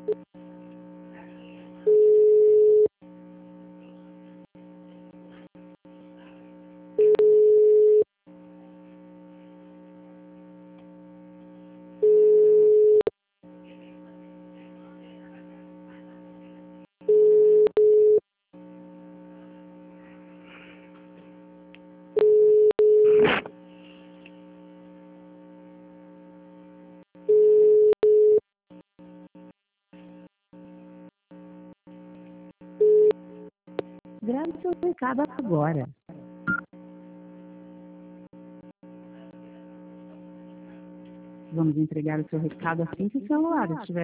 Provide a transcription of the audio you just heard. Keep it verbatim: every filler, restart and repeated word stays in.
Grave seu recado agora. Vamos entregar o seu recado assim que o celular estiver